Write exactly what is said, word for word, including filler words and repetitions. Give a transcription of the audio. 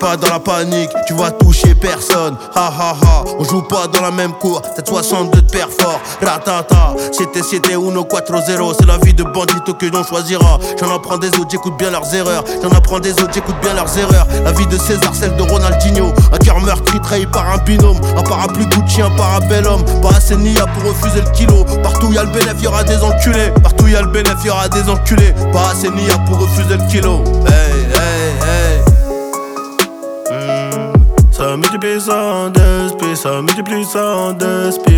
Pas dans la panique, tu vas toucher personne. Ha ha ha, on joue pas dans la même cour. sept soixante-deux de perfort, ratata. C'était c'était uno quatre zéro. C'est la vie de bandito que l'on choisira. J'en apprends des autres, j'écoute bien leurs erreurs. J'en apprends des autres, j'écoute bien leurs erreurs. La vie de César, celle de Ronaldinho. Un cœur meurtri, trahi par un binôme. Un parapluie Gucci, un parabellum. Pas assez nia pour refuser le kilo. Partout y'a le bénéf, y'aura des enculés. Partout y'a le bénéf, y'aura des enculés. Pas assez nia pour refuser le kilo. Hey, hey, hey. Ça multiplie ça en deux spies, ça multiplie ça en deux spies.